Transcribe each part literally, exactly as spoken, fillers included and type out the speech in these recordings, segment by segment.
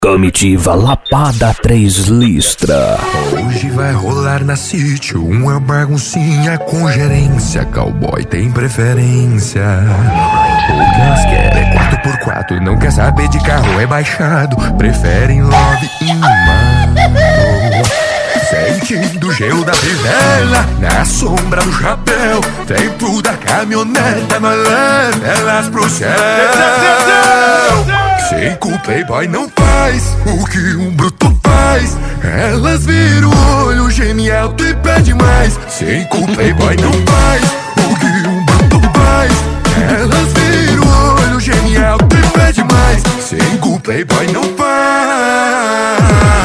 Comitiva Lapada Três Listra. Hoje vai rolar na sítio uma baguncinha com gerência. Cowboy tem preferência. O que elas querem é quatro por quatro, não quer saber de carro, é baixado. Preferem love in mano. Sentindo o gelo da fivela, na sombra do chapéu. Tempo da caminhoneta, mas leva elas pro céu. Cinco playboy não faz o que um bruto faz. Elas viram o olho, geme alto e pede mais. Cinco playboy não faz o que um bruto faz. Elas viram o olho, geme alto e pede mais. Cinco playboy não faz.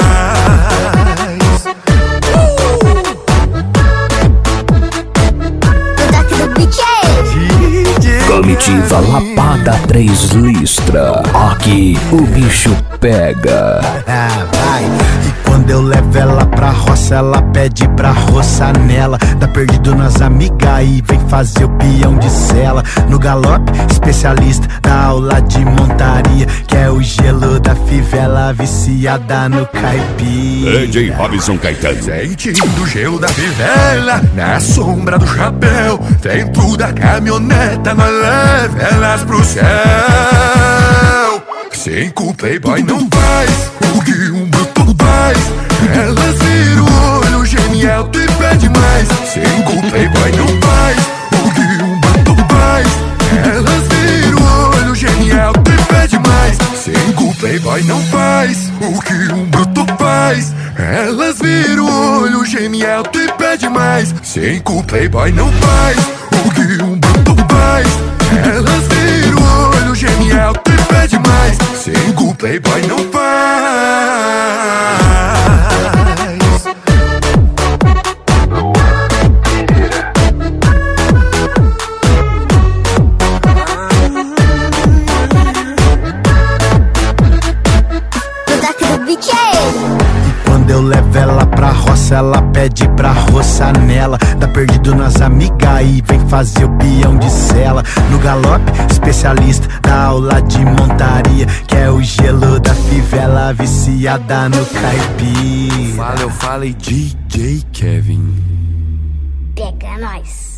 Comitiva Lapada Três Listra. Aqui o bicho pega. Ah, vai. E quando eu levo ela pra roça, ela pede pra roçar nela. Tá perdido nas amigas e vem fazer o peão de sela. No galope, especialista da aula de montaria, que é o gelo da fivela, viciada no caipira. D J Robson Caetano. Sentindo o gelo da fivela, na sombra do chapéu. Dentro da caminhoneta, nós leva elas pro céu. Cinco playboy não faz o que um bruto faz. Elas viram o olho, geme alto e pede mais. Cinco playboy não faz o que um bruto faz. Elas viram o olho, geme alto e pede mais. Cinco playboy não faz o que um bruto faz. Elas viram o olho, geme alto e pede mais. Cinco playboy não faz o que um bruto faz. Elas viram o olho, geme alto e pede mais. Cinco playboy não faz. Quando eu levo ela pra roça, ela pede pra roçar nela. Tá perdido nas amigas e vem fazer o peão de sela. No galope, especialista da aula de montaria, que é o gelo da fivela, viciada no caipira. Fala, eu falei D J Kevin. Pega nós.